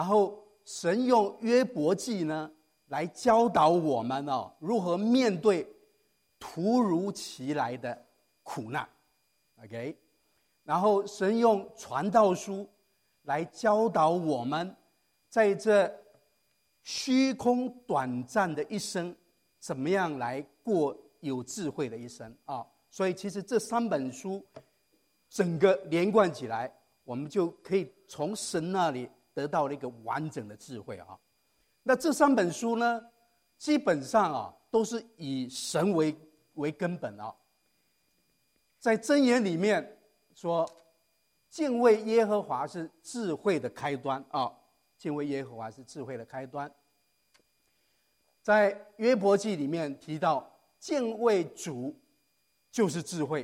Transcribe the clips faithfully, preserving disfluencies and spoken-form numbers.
然后神用约伯记呢来教导我们哦，如何面对突如其来的苦难 ，OK？ 然后神用传道书来教导我们，在这虚空短暂的一生，怎么样来过有智慧的一生啊？所以其实这三本书整个连贯起来，我们就可以从神那里得到了一个完整的智慧啊。那这三本书呢，基本上啊都是以神为为根本啊。在箴言里面说，敬畏耶和华是智慧的开端啊，敬畏耶和华是智慧的开端。在约伯记里面提到，敬畏主就是智慧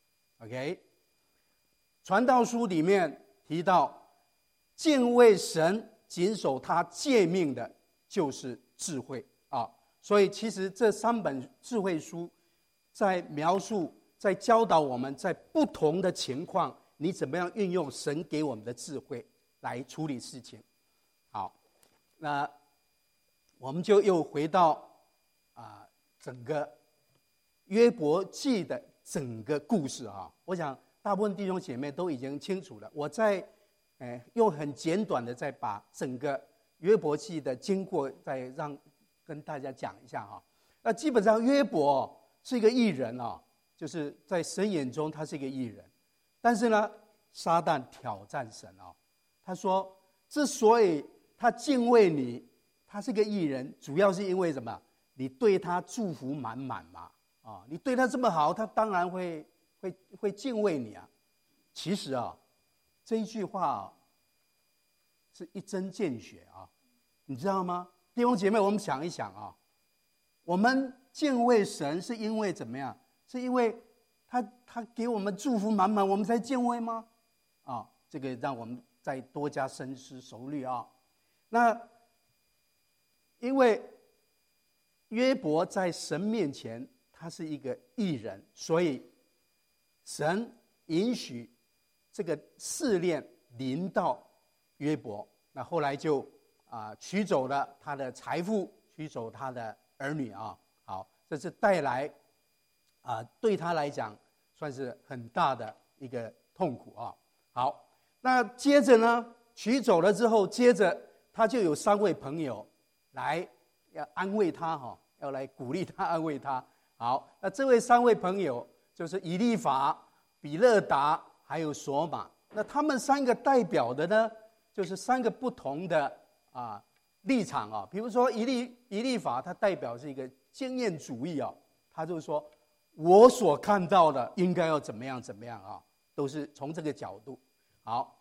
，OK？ 传道书里面提到，敬畏神、谨守他诫命的，就是智慧啊。所以，其实这三本智慧书，在描述、在教导我们，在不同的情况，你怎么样运用神给我们的智慧来处理事情。好，那我们就又回到啊、呃、整个约伯记的整个故事啊。我想大部分弟兄姐妹都已经清楚了，我再呃用很简短的再把整个约伯记的经过再让跟大家讲一下哈。那基本上约伯是一个义人啊，就是在神眼中他是一个义人，但是呢，撒旦挑战神啊，他说之所以他敬畏你，他是个义人，主要是因为什么？你对他祝福满满嘛，啊，你对他这么好，他当然会会会敬畏你啊。其实啊，这一句话啊，是一针见血啊，你知道吗？弟兄姐妹，我们想一想啊，我们敬畏神是因为怎么样？是因为他他给我们祝福满满，我们才敬畏吗？啊，这个让我们再多加深思熟虑啊。那因为约伯在神面前，他是一个义人，所以神允许这个试炼临到约伯。那后来就啊、呃、取走了他的财富，取走他的儿女啊。好，这是带来啊、呃、对他来讲算是很大的一个痛苦啊。好，那接着呢，取走了之后，接着他就有三位朋友来要安慰他哈，要来鼓励他，安慰他。好，那这位三位朋友就是以利法、比勒达还有索玛。那他们三个代表的呢，就是三个不同的啊立场啊。比如说以利以利法，他代表是一个经验主义啊，他就说我所看到的应该要怎么样怎么样啊，都是从这个角度。好，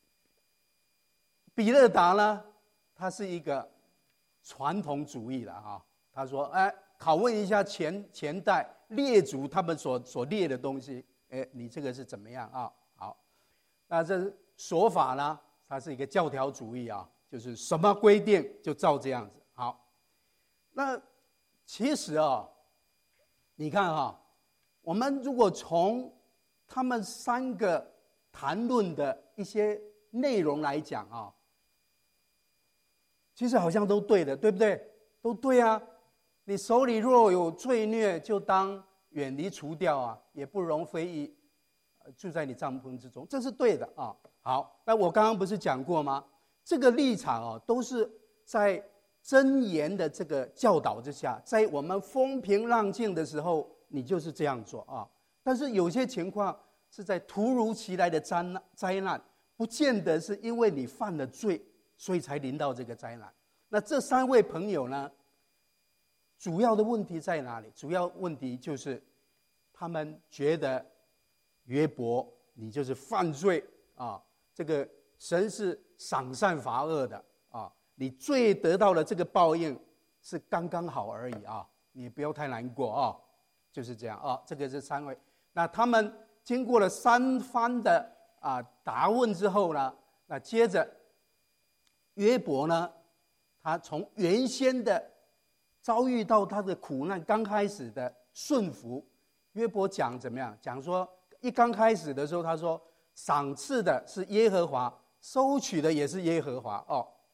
比勒达呢，他是一个传统主义了啊。他说：“哎，拷问一下前前代列祖他们所所列的东西，哎，你这个是怎么样啊？”好，那这说法呢，它是一个教条主义啊，就是什么规定就照这样子。好，那其实啊，你看哈，我们如果从他们三个谈论的一些内容来讲啊，其实好像都对的，对不对？都对啊。你手里若有罪孽，就当远离除掉啊，也不容非议住在你帐篷之中，这是对的啊。好，那我刚刚不是讲过吗？这个立场啊，都是在箴言的这个教导之下，在我们风平浪静的时候，你就是这样做啊。但是有些情况是在突如其来的灾难，灾难不见得是因为你犯了罪，所以才临到这个灾难。那这三位朋友呢，主要的问题在哪里？主要问题就是他们觉得约伯你就是犯罪啊，这个神是赏善罚恶的啊，你罪得到了这个报应是刚刚好而已啊，你不要太难过啊，就是这样啊。这个是三位。那他们经过了三番的啊答问之后呢，那接着约伯呢，他从原先的遭遇到他的苦难，刚开始的顺服，约伯讲怎么样？讲说一刚开始的时候，他说赏赐的是耶和华，收取的也是耶和华哦。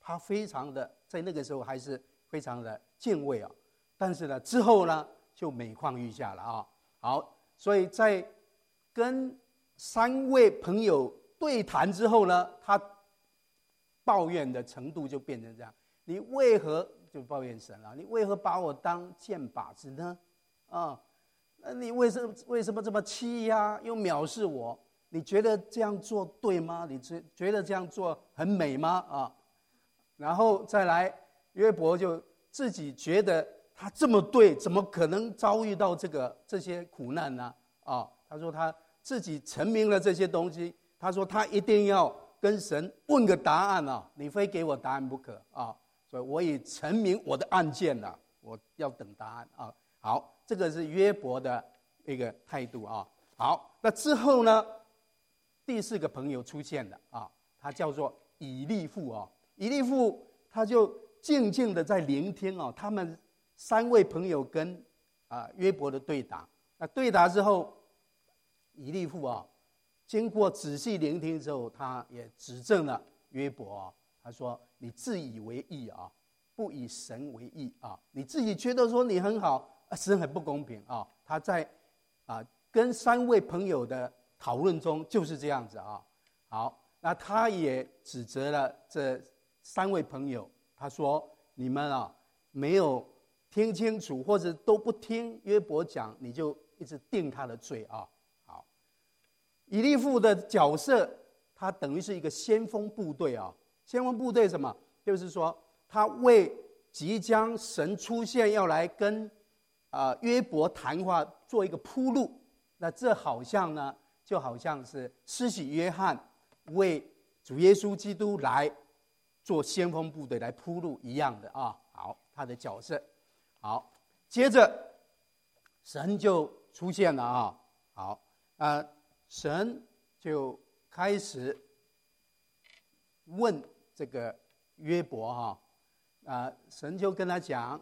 他非常的在那个时候还是非常的敬畏啊。但是呢，之后呢就每况愈下了啊。好，所以在跟三位朋友对谈之后呢，他抱怨的程度就变成这样：你为何就抱怨神了？你为何把我当箭靶子呢？啊，那你为什么为什么这么欺压又藐视我？你觉得这样做对吗？你觉觉得这样做很美吗？啊，然后再来，约伯就自己觉得他这么对，怎么可能遭遇到这个这些苦难呢？啊，他说他自己成名了这些东西，他说他一定要跟神问个答案啊，你非给我答案不可啊！所以我已成名我的案件了，我要等答案啊。好，这个是约伯的一个态度啊。好，那之后呢？第四个朋友出现了啊，他叫做以利户啊。以利户他就静静的在聆听啊，他们三位朋友跟啊约伯的对答。那对答之后，以利户啊，经过仔细聆听之后，他也指正了约伯啊。他说：“你自以为义啊，不以神为义啊！你自己觉得说你很好，神很不公平啊！”他在啊跟三位朋友的讨论中就是这样子啊。好，那他也指责了这三位朋友，他说：“你们啊没有听清楚，或者都不听约伯讲，你就一直定他的罪啊。”好，以利户的角色，他等于是一个先锋部队啊。先锋部队什么？就是说，他为即将神出现要来跟啊、呃、约伯谈话做一个铺路。那这好像呢？就好像是施洗约翰为主耶稣基督来做先锋部队来铺路一样的啊。好，他的角色。好，接着神就出现了啊。好，呃，神就开始问这个约伯哈，啊、呃，神就跟他讲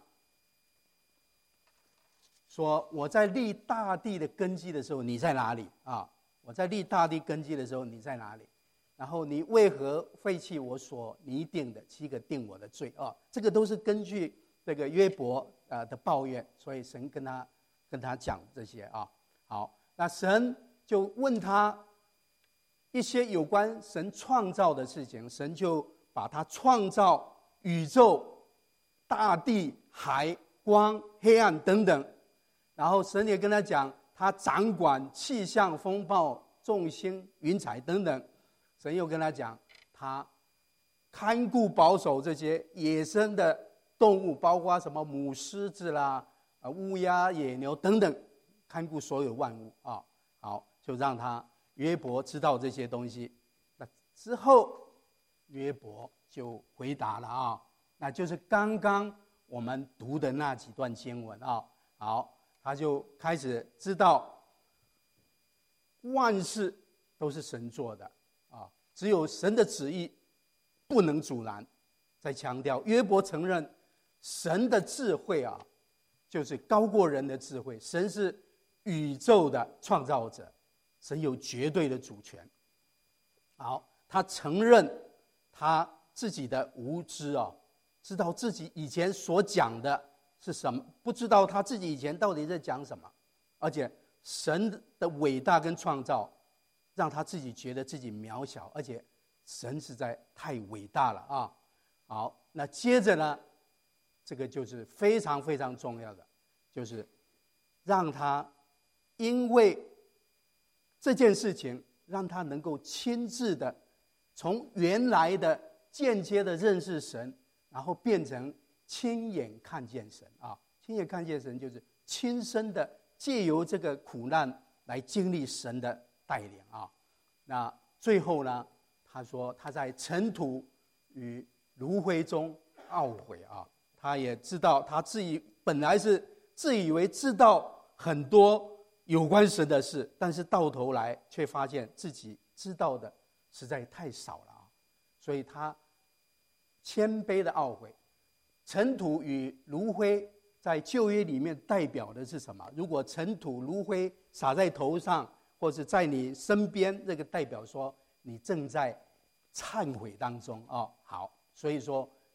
说：“我在立大地的根基的时候，你在哪里啊？”我在立大地根基的时候，你在哪里？然后你为何废弃我所拟定的七个定我的罪啊？这个都是根据这个约伯呃的抱怨，所以神跟他跟他讲这些啊。好，那神就问他一些有关神创造的事情，神就把他创造宇宙、大地、海、光、黑暗等等，然后神也跟他讲。他掌管气象、风暴、众星、云彩等等，神又跟他讲，他看顾保守这些野生的动物，包括什么母狮子啦、啊乌鸦、野牛等等，看顾所有万物啊。好，就让他约伯知道这些东西。那之后，约伯就回答了啊，那就是刚刚我们读的那几段经文啊。好。他就开始知道万事都是神做的啊，只有神的旨意不能阻拦。再强调，约伯承认神的智慧啊，就是高过人的智慧。神是宇宙的创造者，神有绝对的主权。好，他承认他自己的无知啊，知道自己以前所讲的是什么？不知道他自己以前到底在讲什么，而且神的伟大跟创造，让他自己觉得自己渺小，而且神实在太伟大了啊！好，那接着呢，这个就是非常非常重要的，就是让他因为这件事情，让他能够亲自的从原来的间接的认识神，然后变成亲眼看见神啊！亲眼看见神，就是亲身的借由这个苦难来经历神的带领啊。那最后呢，他说他在尘土与炉灰中懊悔啊。他也知道他自己本来是自以为知道很多有关神的事，但是到头来却发现自己知道的实在太少了啊。所以他谦卑的懊悔。尘土与炉灰在旧约里面代表的是什么？如果尘土炉灰洒在头上，或是在你身边，这个代表说你正在忏悔当中啊。好，所以说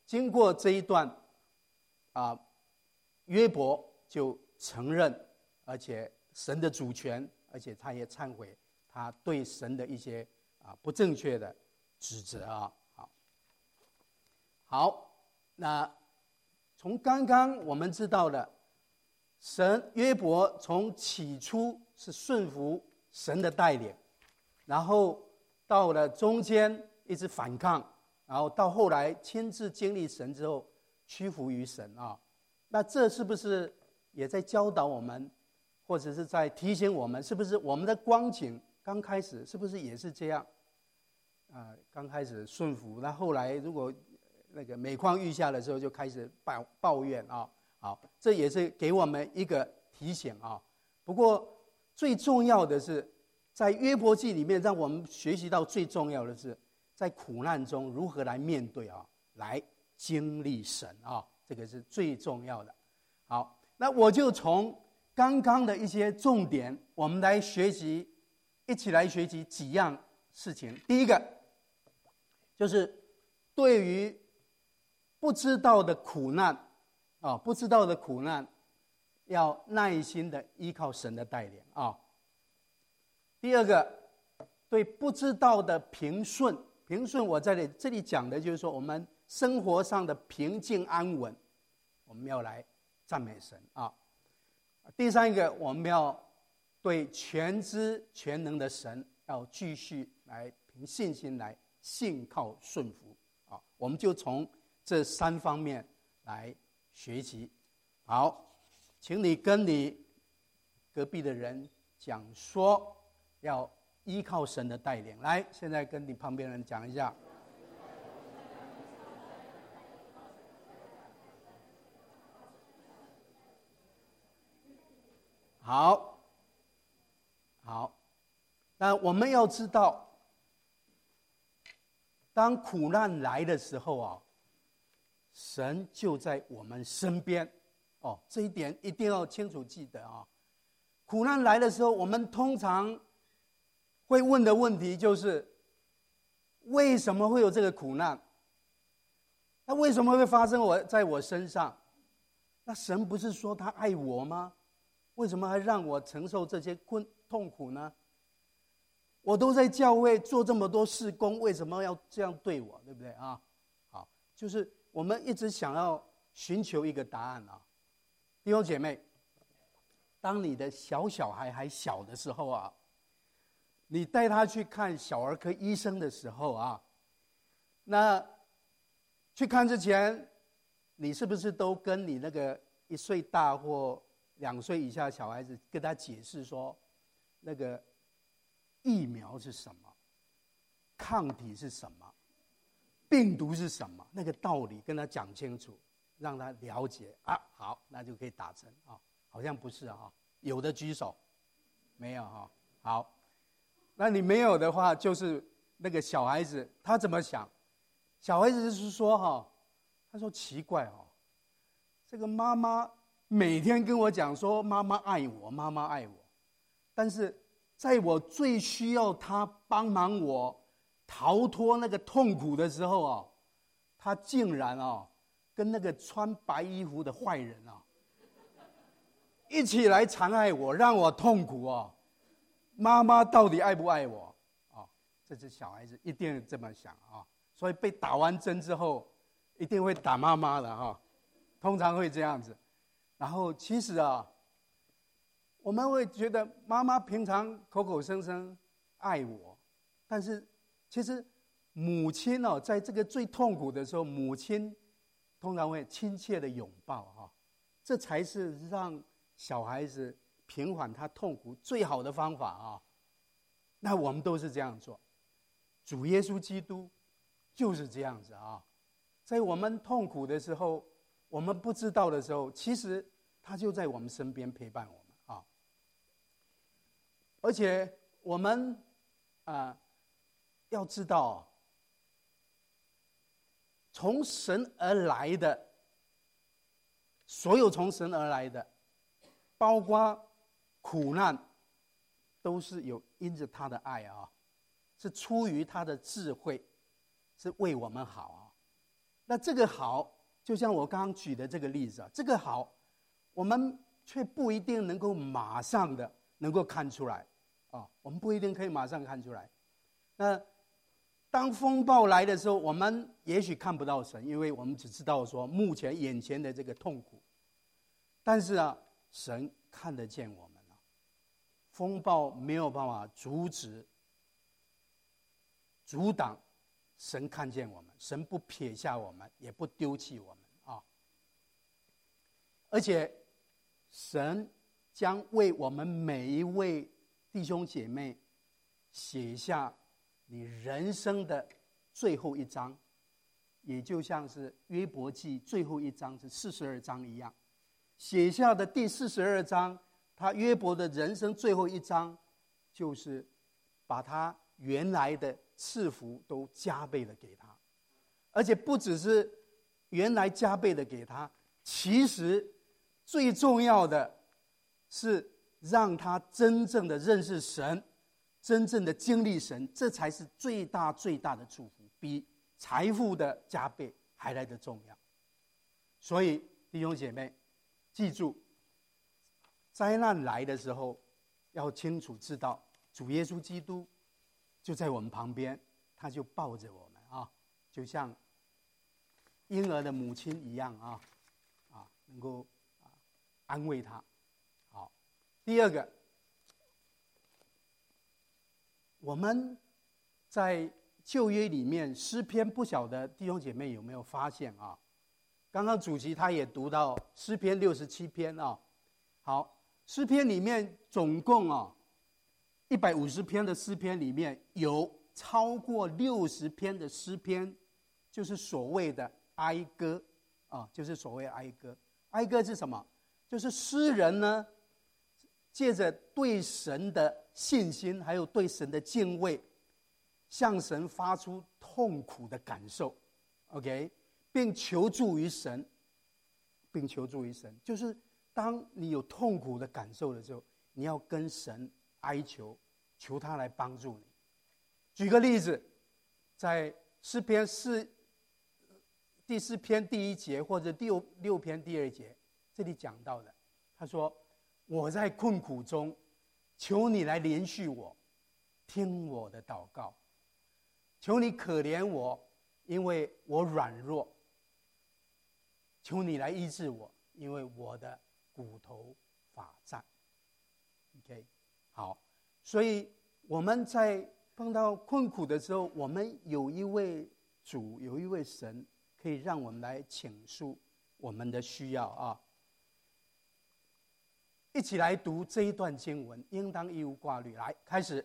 经过这一段啊，约伯就承认，而且神的主权，而且他也忏悔他对神的一些啊不正确的指责啊。好，好，那从刚刚我们知道的，神约伯从起初是顺服神的带领，然后到了中间一直反抗，然后到后来亲自经历神之后屈服于神啊。那这是不是也在教导我们，或者是在提醒我们，是不是我们的光景刚开始是不是也是这样啊？刚开始顺服，那后来如果那个每况愈下的时候，就开始抱抱怨啊。好，这也是给我们一个提醒啊。不过最重要的是，在约伯记里面，让我们学习到最重要的是，在苦难中如何来面对啊，来经历神啊，这个是最重要的。好，那我就从刚刚的一些重点，我们来学习，一起来学习几样事情。第一个就是对于不知道的苦难啊，不知道的苦难，要耐心的依靠神的带领啊。第二个，对不知道的平顺，平顺我在这里这里讲的就是说，我们生活上的平静安稳，我们要来赞美神啊。第三个，我们要对全知全能的神要继续来凭信心来信靠顺服啊。我们就从这三方面来学习。好，请你跟你隔壁的人讲说，要依靠神的带领。来，现在跟你旁边人讲一下。好，好，那我们要知道，当苦难来的时候啊，神就在我们身边哦，这一点一定要清楚记得啊。苦难来的时候，我们通常会问的问题就是：为什么会有这个苦难？那为什么会发生我在我身上？那神不是说他爱我吗？为什么还让我承受这些困痛苦呢？我都在教会做这么多事工，为什么要这样对我？对不对啊？好，就是我们一直想要寻求一个答案啊。弟兄姐妹，当你的小小孩还小的时候啊，你带他去看小儿科医生的时候啊，那去看之前，你是不是都跟你那个一岁大或两岁以下的小孩子跟他解释说，那个疫苗是什么，抗体是什么，病毒是什么，那个道理跟他讲清楚，让他了解啊，好，那就可以打针啊。好像不是啊，有的举手，没有哈。好，那你没有的话，就是那个小孩子他怎么想？小孩子是说哈，他说奇怪哦，这个妈妈每天跟我讲说妈妈爱我，妈妈爱我，但是在我最需要他帮忙我逃脱那个痛苦的时候哦，他竟然哦跟那个穿白衣服的坏人哦一起来残害我，让我痛苦哦。妈妈到底爱不爱我？哦，这是小孩子一定这么想啊、哦，所以被打完针之后，一定会打妈妈的哈、哦，通常会这样子。然后其实啊，我们会觉得妈妈平常口口声声爱我，但是其实母亲哦，在这个最痛苦的时候，母亲通常会亲切的拥抱哈、哦，这才是让小孩子平缓他痛苦最好的方法啊！那我们都是这样做，主耶稣基督就是这样子啊！在我们痛苦的时候，我们不知道的时候，其实他就在我们身边陪伴我们啊！而且我们啊、呃、要知道，从神而来的，所有从神而来的，包括苦难，都是有因着他的爱啊，是出于他的智慧，是为我们好啊。 那这个好，就像我刚刚举的这个例子啊，这个好，我们却不一定能够马上的能够看出来啊，我们不一定可以马上看出来。那当风暴来的时候，我们也许看不到神，因为我们只知道说目前眼前的这个痛苦。但是啊，神看得见我们啊，风暴没有办法阻止、阻挡神看见我们，神不撇下我们，也不丢弃我们啊。而且，神将为我们每一位弟兄姐妹写下你人生的最后一章，也就像是约伯记最后一章是四十二章一样，写下的第四十二章，他约伯的人生最后一章，就是把他原来的赐福都加倍的给他，而且不只是原来加倍的给他，其实最重要的是让他真正的认识神，真正的经历神，这才是最大最大的祝福，比财富的加倍还来得重要。所以弟兄姐妹，记住，灾难来的时候，要清楚知道主耶稣基督就在我们旁边，他就抱着我们啊，就像婴儿的母亲一样啊，啊，能够啊安慰他。好，第二个，我们在旧约里面诗篇，不晓得弟兄姐妹有没有发现啊？刚刚主席他也读到诗篇六十七篇啊。好，诗篇里面总共啊一百五十篇的诗篇里面，有超过六十篇的诗篇，就是所谓的哀歌啊，就是所谓哀歌。哀歌是什么？就是诗人呢，借着对神的信心，还有对神的敬畏，向神发出痛苦的感受 ，OK， 并求助于神，并求助于神。就是当你有痛苦的感受的时候，你要跟神哀求，求他来帮助你。举个例子，在诗篇四第四篇第一节，或者第六六篇第二节，这里讲到的，他说：“我在困苦中，求你来怜恤我，听我的祷告。求你可怜我，因为我软弱。求你来医治我，因为我的骨头发战。” OK， 好，所以我们在碰到困苦的时候，我们有一位主，有一位神，可以让我们来倾诉我们的需要啊。一起来读这一段经文，应当一无挂虑。来，开始。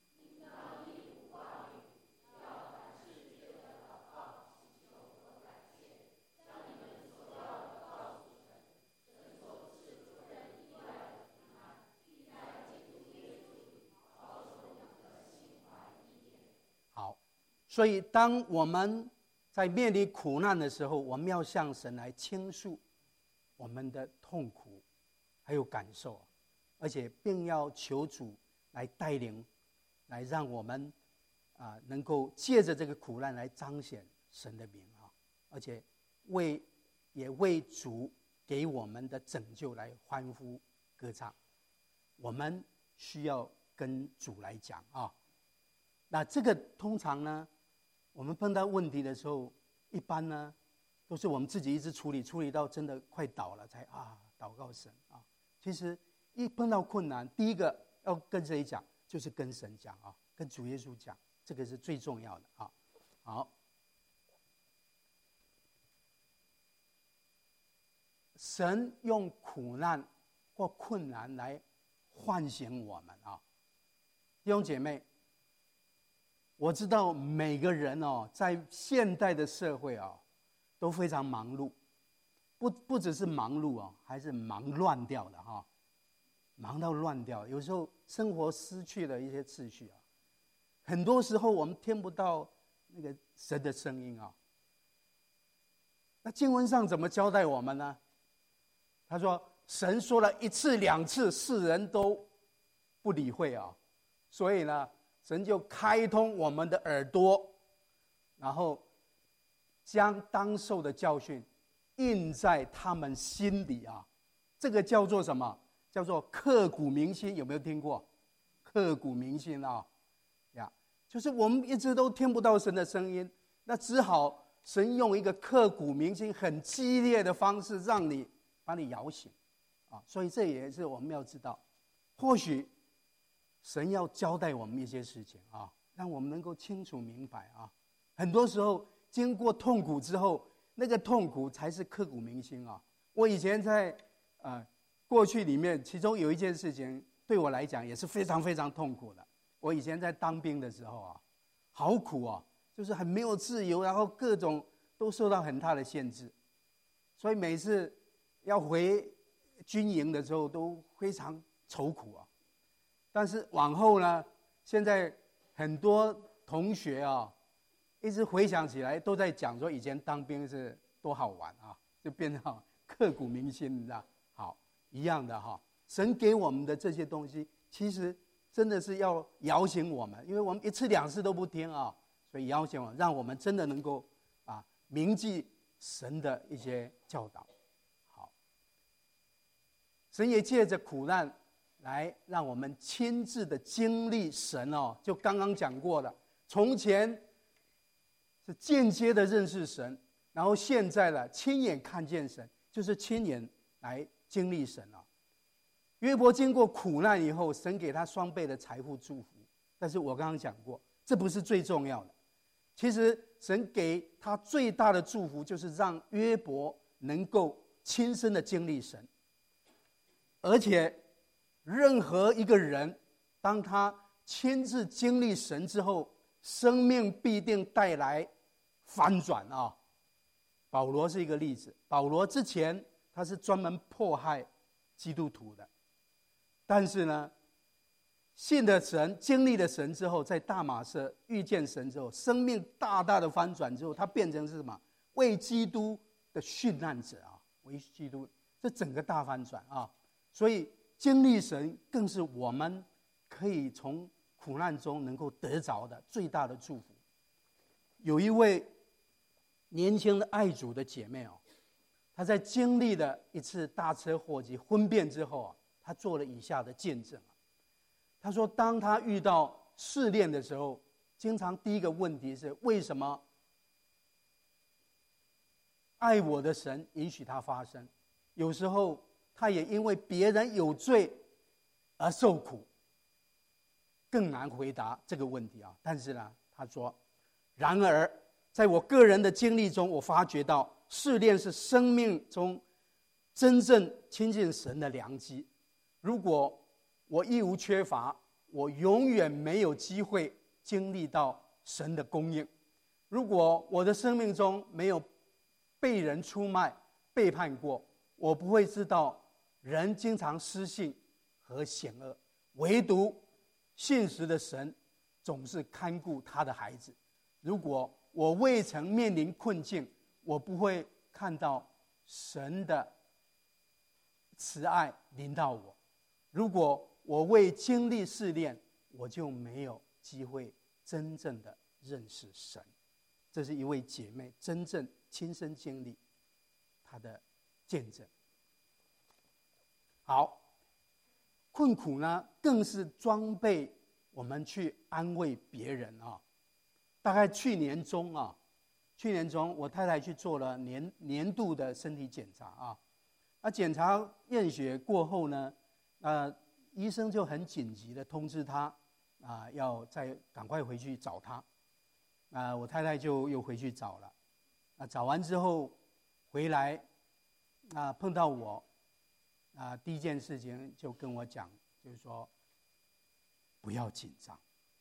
所以当我们在面临苦难的时候，我们要向神来倾诉我们的痛苦还有感受，而且并要求主来带领，来让我们啊、呃、能够借着这个苦难来彰显神的名啊，而且为也为主给我们的拯救来欢呼歌唱。我们需要跟主来讲啊。那这个通常呢，我们碰到问题的时候，一般呢，都是我们自己一直处理，处理到真的快倒了才啊祷告神啊。其实一碰到困难，第一个要跟谁讲，就是跟神讲啊，跟主耶稣讲，这个是最重要的啊。好，神用苦难或困难来唤醒我们啊，弟兄姐妹。我知道每个人哦，在现代的社会哦，都非常忙碌，不不只是忙碌哦，还是忙乱掉的哈、哦，忙到乱掉。有时候生活失去了一些秩序啊，很多时候我们听不到那个神的声音啊、哦。那经文上怎么交代我们呢？他说，神说了一次两次，世人都不理会啊、哦，所以呢。神就开通我们的耳朵，然后将当受的教训印在他们心里啊。这个叫做什么？叫做刻骨铭心。有没有听过？刻骨铭心啊，呀，就是我们一直都听不到神的声音，那只好神用一个刻骨铭心、很激烈的方式，让你把你摇醒啊。所以这也是我们要知道，或许神要交代我们一些事情啊，让我们能够清楚明白啊。很多时候经过痛苦之后，那个痛苦才是刻骨铭心啊。我以前在呃过去里面，其中有一件事情对我来讲也是非常非常痛苦的。我以前在当兵的时候啊，好苦啊，就是很没有自由，然后各种都受到很大的限制，所以每次要回军营的时候都非常愁苦啊。但是往后呢，现在很多同学啊，一直回想起来都在讲说以前当兵是多好玩啊，就变得刻骨铭心，你知道？好，一样的哈。神给我们的这些东西，其实真的是要摇醒我们，因为我们一次两次都不听啊，所以摇醒我们，让我们真的能够啊铭记神的一些教导。好，神也借着苦难来让我们亲自的经历神哦，就刚刚讲过了，从前是间接的认识神，然后现在了亲眼看见神，就是亲眼来经历神啊。约伯经过苦难以后，神给他双倍的财富祝福，但是我刚刚讲过，这不是最重要的。其实神给他最大的祝福，就是让约伯能够亲身的经历神，而且任何一个人，当他亲自经历神之后，生命必定带来翻转啊！保罗是一个例子。保罗之前他是专门迫害基督徒的，但是呢，信了神、经历了神之后，在大马色遇见神之后，生命大大的翻转之后，他变成是什么？为基督的殉难者啊！为基督，这整个大翻转啊！所以经历神更是我们可以从苦难中能够得着的最大的祝福。有一位年轻的爱主的姐妹哦，她在经历了一次大车祸及婚变之后啊，她做了以下的见证啊。她说，当她遇到试炼的时候，经常第一个问题是：为什么爱我的神允许它发生？有时候她也因为别人有罪而受苦，更难回答这个问题啊。但是呢，她说，然而在我个人的经历中，我发觉到试炼是生命中真正亲近神的良机。如果我一无缺乏，我永远没有机会经历到神的供应。如果我的生命中没有被人出卖、背叛过，我不会知道人经常失信和险恶，唯独信实的神总是看顾他的孩子。如果我未曾面临困境，我不会看到神的慈爱临到我。如果我未经历试炼，我就没有机会真正的认识神。这是一位姐妹真正亲身经历她的见证。好，困苦呢，更是装备我们去安慰别人啊。大概去年中啊，去年中我太太去做了年年度的身体检查啊。那检查验血过后呢，呃，医生就很紧急的通知他啊、呃，要再赶快回去找他。啊、呃，我太太就又回去找了。啊、呃，找完之后回来啊、呃，碰到我啊、呃，第一件事情就跟我讲，就是说不要紧张。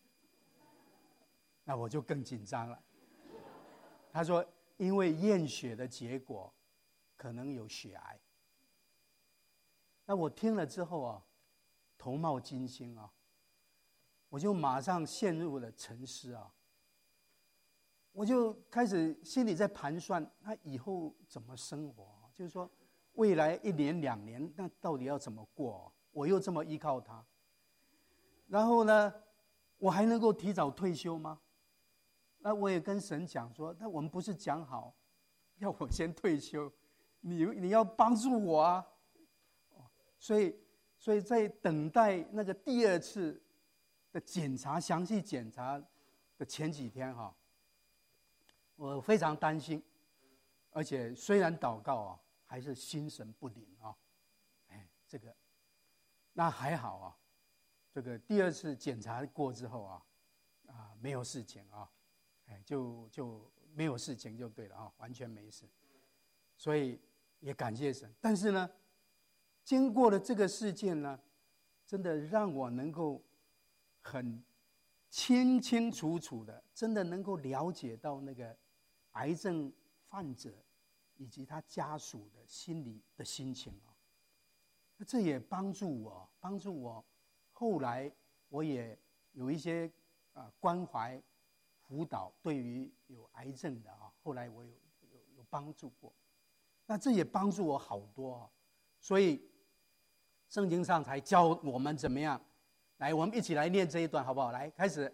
那我就更紧张了。他说，因为验血的结果可能有血癌。那我听了之后啊，头冒金星啊，我就马上陷入了沉思啊。我就开始心里在盘算，那以后怎么生活？就是说，未来一年两年，那到底要怎么过？我又这么依靠他，然后呢，我还能够提早退休吗？ 那我也跟神讲说，那我们不是讲好要我先退休，你你要帮助我啊。所以所以在等待那个第二次的检查，详细检查的前几天哈，我非常担心，而且虽然祷告啊，还是心神不宁啊。哎，这个那还好啊，这个第二次检查过之后啊，啊没有事情啊，哎就就没有事情就对了啊，完全没事。所以也感谢神。但是呢，经过了这个事件呢，真的让我能够很清清楚楚的，真的能够了解到那个癌症患者以及他家属的心理的心情啊。那这也帮助我，帮助我后来我也有一些啊关怀辅导，对于有癌症的啊，后来我有有有帮助过。那这也帮助我好多啊，所以圣经上才教我们怎么样。来，我们一起来念这一段好不好？来，开始。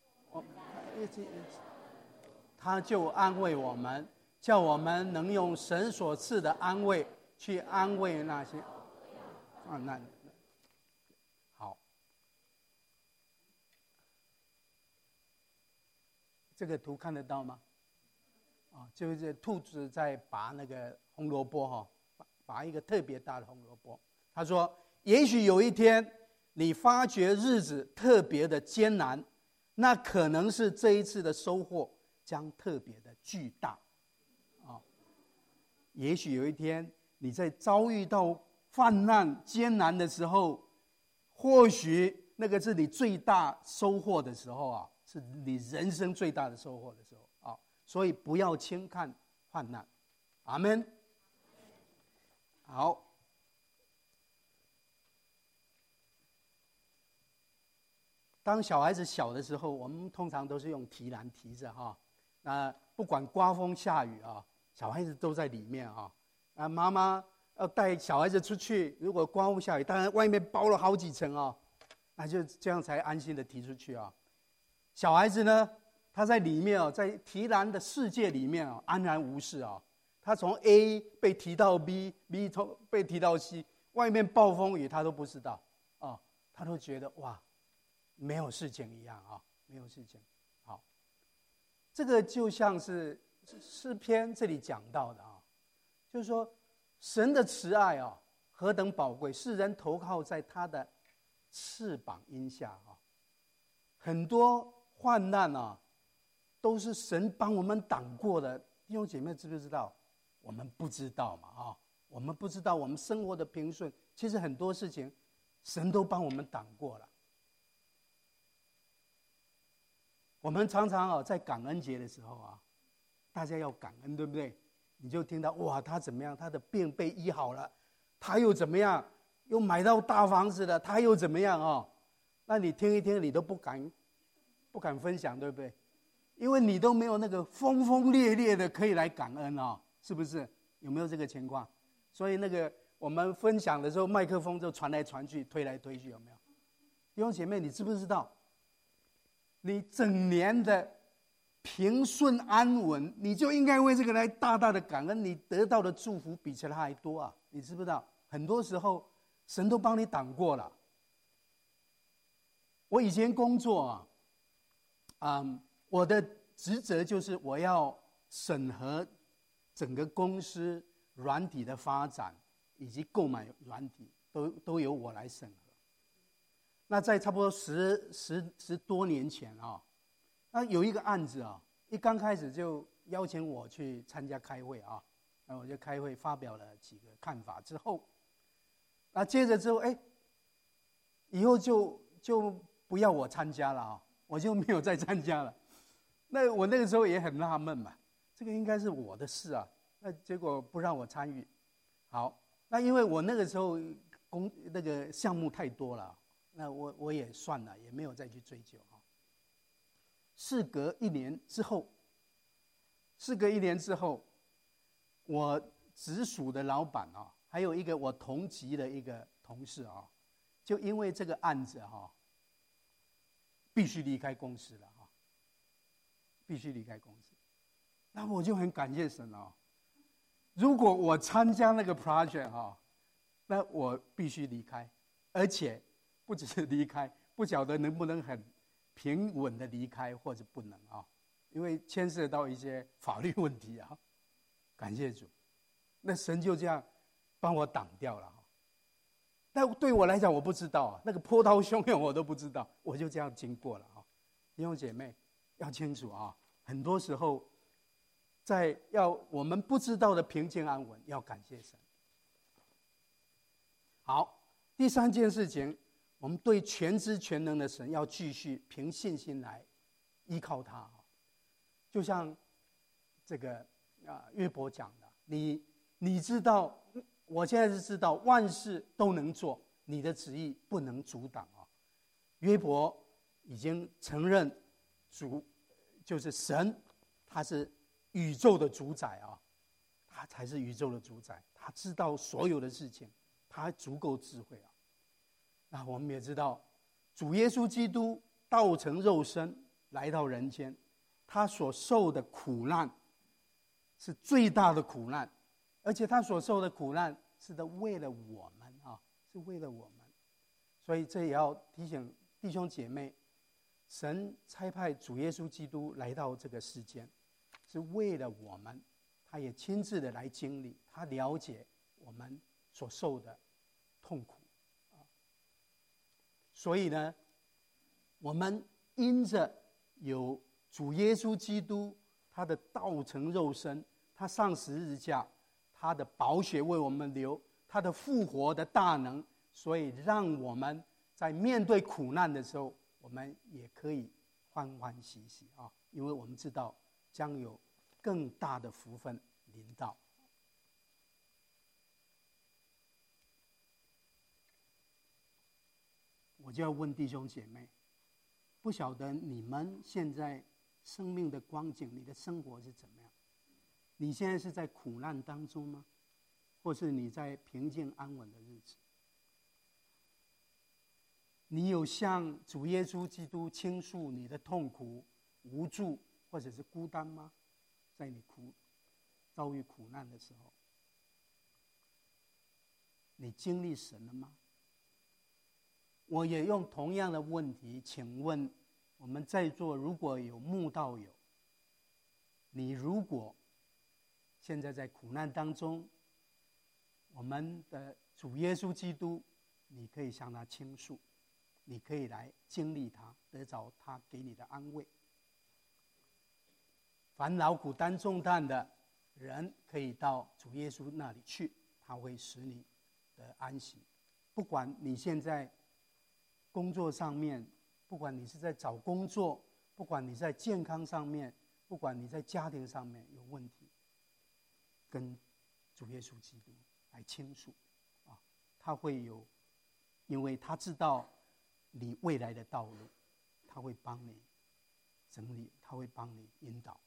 他就安慰我们，叫我们能用神所赐的安慰去安慰那些啊，那好。这个图看得到吗？啊，就是兔子在拔那个红萝卜哈，拔拔一个特别大的红萝卜。他说，也许有一天你发觉日子特别的艰难，那可能是这一次的收获将特别的巨大啊。也许有一天你在遭遇到患难艰难的时候，或许那个是你最大收获的时候啊，是你人生最大的收获的时候啊。所以不要轻看患难，阿们。好，当小孩子小的时候，我们通常都是用提篮提着哈。那不管刮风下雨啊，小孩子都在里面啊。啊，妈妈要带小孩子出去，如果刮风下雨，当然外面包了好几层啊，那就这样才安心的提出去啊。小孩子呢，他在里面哦，在提篮的世界里面哦，安然无事啊。他从 A 被提到 B，B 从被提到 C， 外面暴风雨他都不知道啊，他都觉得哇，没有事情一样啊，没有事情。好，这个就像是诗篇这里讲到的啊，就是说神的慈爱啊，何等宝贵，世人投靠在他的翅膀荫下啊。很多患难啊，都是神帮我们挡过的。弟兄姐妹知不知道？我们不知道嘛啊，我们不知道我们生活的平顺，其实很多事情神都帮我们挡过了。我们常常啊，在感恩节的时候啊，大家要感恩，对不对？你就听到哇，他怎么样？他的病被医好了，他又怎么样？又买到大房子了，他又怎么样啊？那你听一听，你都不敢不敢分享，对不对？因为你都没有那个轰轰烈烈的可以来感恩啊，是不是？有没有这个情况？所以那个我们分享的时候，麦克风就传来传去，推来推去，有没有？弟兄姐妹，你知不知道？你整年的平顺安稳，你就应该为这个来大大的感恩，你得到的祝福比其他还多啊！你知不知道？很多时候神都帮你挡过了。我以前工作啊，嗯，我的职责就是我要审核整个公司软体的发展以及购买软体，都都由我来审核。那在差不多十十十多年前啊，那有一个案子啊，一刚开始就邀请我去参加开会啊，那我就开会发表了几个看法之后，那接着之后，哎，以后就就不要我参加了啊，我就没有再参加了。那我那个时候也很纳闷嘛，这个应该是我的事啊，那结果不让我参与。好，那因为我那个时候工那个项目太多了。那我我也算了，也没有再去追究哈。事隔一年之后，事隔一年之后，我直属的老板啊，还有一个我同级的一个同事啊，就因为这个案子哈，必须离开公司了哈。 必须离开公司。那我就很感谢神哦。如果我参加那个 project 哈、哦，那我必须离开，而且不只是离开，不晓得能不能很平稳的离开，或者不能啊、哦，因为牵涉到一些法律问题啊。感谢主，那神就这样帮我挡掉了。但对我来讲，我不知道啊，那个波涛汹涌我都不知道，我就这样经过了啊。弟兄姐妹要清楚啊，很多时候在要我们不知道的平静安稳，要感谢神。好，第三件事情，我们对全知全能的神要继续凭信心来依靠他。就像这个啊约伯讲的，你你知道，我现在是知道万事都能做，你的旨意不能阻挡啊。约伯已经承认主就是神，他是宇宙的主宰啊，他才是宇宙的主宰，他知道所有的事情，他足够智慧啊。那我们也知道，主耶稣基督道成肉身来到人间，他所受的苦难是最大的苦难，而且他所受的苦难是的为了我们啊，是为了我们。所以这也要提醒弟兄姐妹，神差派主耶稣基督来到这个世间，是为了我们，他也亲自的来经历，他了解我们所受的痛苦啊。所以呢，我们因着有主耶稣基督，他的道成肉身，他上十字架，他的宝血为我们流，他的复活的大能，所以让我们在面对苦难的时候，我们也可以欢欢喜喜啊，因为我们知道将有更大的福分临到。我就要问弟兄姐妹，不晓得你们现在生命的光景，你的生活是怎么样？你现在是在苦难当中吗？或是你在平静安稳的日子？你有向主耶稣基督倾诉你的痛苦、无助或者是孤单吗？在你苦遭遇苦难的时候，你经历神了吗？我也用同样的问题，请问我们在座如果有慕道友，你如果现在在苦难当中，我们的主耶稣基督，你可以向他倾诉，你可以来经历他，得着他给你的安慰。凡劳苦担重担的人，可以到主耶稣那里去，他会使你得安息。不管你现在工作上面，不管你是在找工作，不管你在健康上面，不管你在家庭上面有问题，跟主耶稣基督来倾诉啊，他会有，因为他知道你未来的道路，他会帮你整理，他会帮你引导。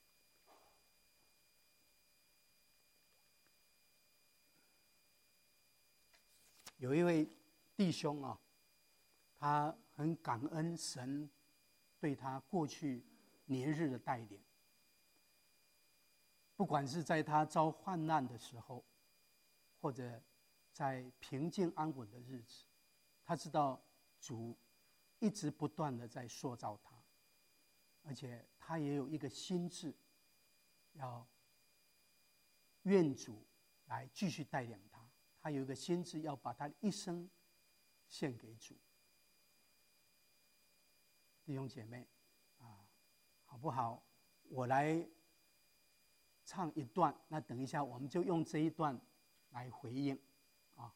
有一位弟兄啊，他很感恩神对他过去年日的带领，不管是在他遭患难的时候，或者在平静安稳的日子，他知道主一直不断的在塑造他，而且他也有一个心志，要愿主来继续带领他，他有一个心志要把他一生献给主。弟兄姐妹啊，好不好？我来唱一段，那等一下我们就用这一段来回应啊。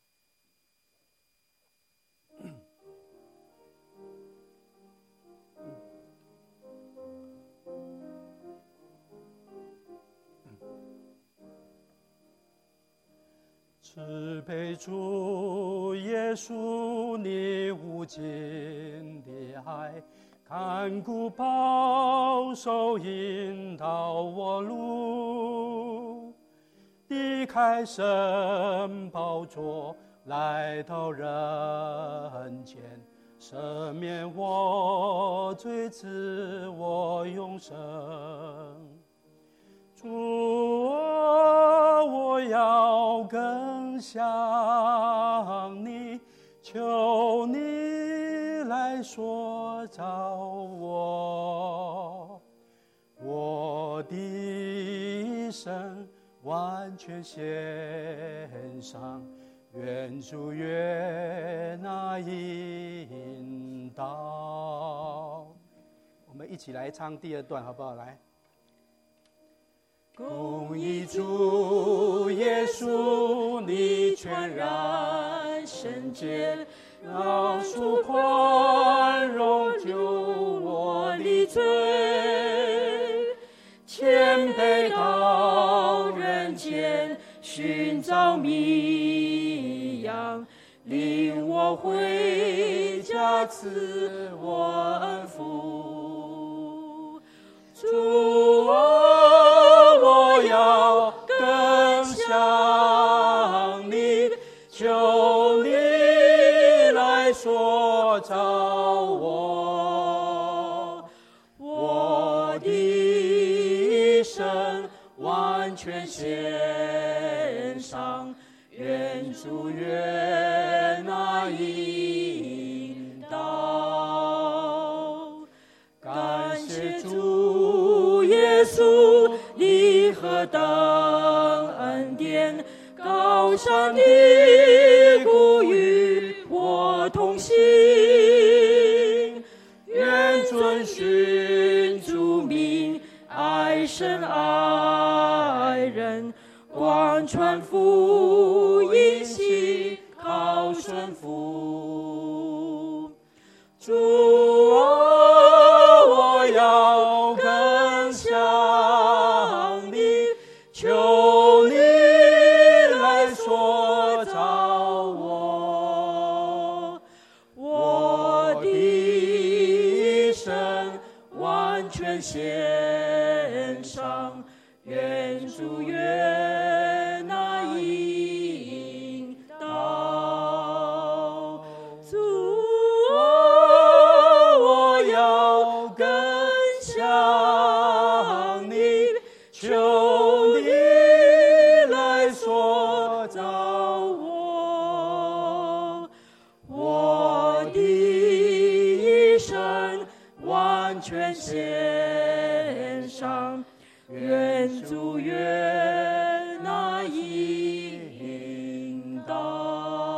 慈悲主耶稣，你无尽的爱，看顾保守引导我路，离开神宝座来到人间， 赦免我罪，赐我永生。主啊，我要更像你，求你来塑造我，我的一生完全献上，愿主悦纳引导。我们一起来唱第二段好不好？来，公义主耶稣，你全然圣洁，饶恕宽容，救我的罪，谦卑到人间，寻找迷羊，领我回家，赐我恩福。主啊，我要更像你，求你来塑造我，我的一生完全献上，愿主悦纳引导。感谢主耶稣，你何等恩典，高山的谷与我同行，愿遵循主命，爱神爱人，广传福音，信靠顺服。主啊，我要更像你，求你来塑造我，我的一生完全献上，愿主悦纳引导。主啊，我要更像你，求你来塑造我，我的一生完全献上，愿主悦纳引导。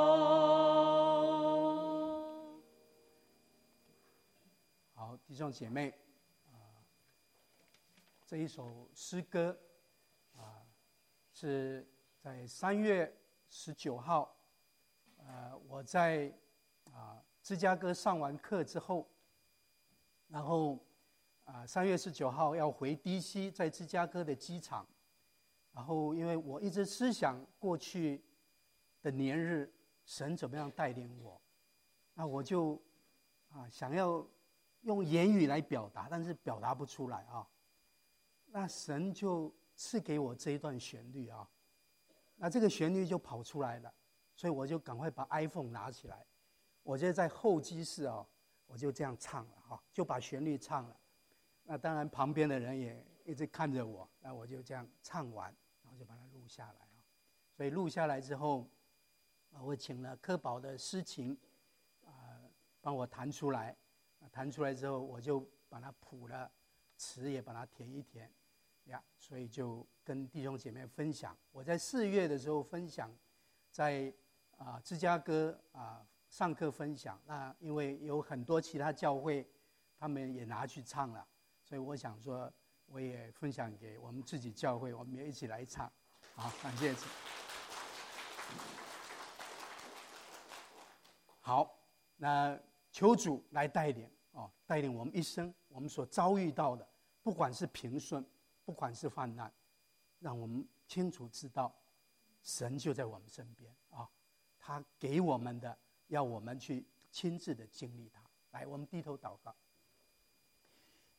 好，弟兄姐妹，啊、这一首诗歌啊、是在三月十九号，呃，我在啊、芝加哥上完课之后，然后啊，三月十九号要回 D C， 在芝加哥的机场。然后，因为我一直思想过去的年日，神怎么样带领我，那我就啊想要用言语来表达，但是表达不出来啊。那神就赐给我这一段旋律啊，那这个旋律就跑出来了，所以我就赶快把 iPhone 拿起来，我就在候机室啊，我就这样唱了哈，就把旋律唱了。那当然旁边的人也一直看着我，那我就这样唱完，然后就把它录下来啊。所以录下来之后，我请了科宝的诗琴啊、呃、帮我弹出来，弹出来之后我就把它谱了，词也把它填一填呀，所以就跟弟兄姐妹分享。我在四月的时候分享，在啊、呃、芝加哥啊、呃、上课分享，那因为有很多其他教会他们也拿去唱了。所以我想说，我也分享给我们自己教会，我们也一起来唱。好，感谢主。好，那求主来带领哦，带领我们一生，我们所遭遇到的，不管是平顺，不管是患难，让我们清楚知道，神就在我们身边啊，他给我们的，要我们去亲自的经历他。来，我们低头祷告。